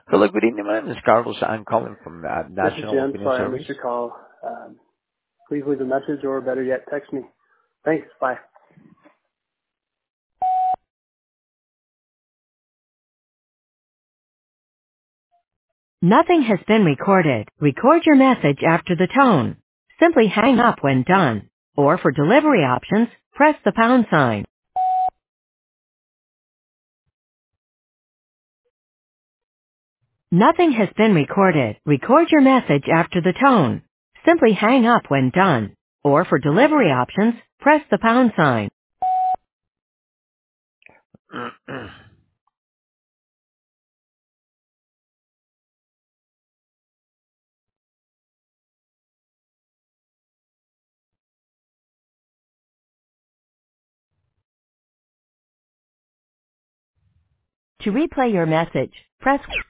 Hello, good evening. My name is Carlos. I'm calling from This is National Jim. Opinion Sorry I Service. missed your call. Please leave a message or better yet, text me. Thanks. Bye. Nothing has been recorded. Record your message after the tone. Simply hang up when done. Or for delivery options, press the pound sign. Nothing has been recorded. Record your message after the tone. Simply hang up when done. Or for delivery options, press the pound sign. To replay your message, press